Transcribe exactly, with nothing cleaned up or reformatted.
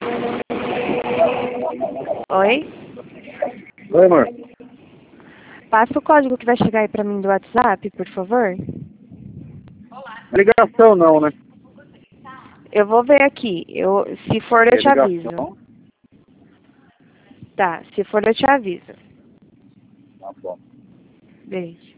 Oi? Oi, amor. Passa o código que vai chegar aí pra mim do WhatsApp, por favor. Ligação não, né? Eu vou ver aqui. Eu, se for, eu te aviso. Ligação? Tá, se for, eu te aviso. Tá bom. Beijo.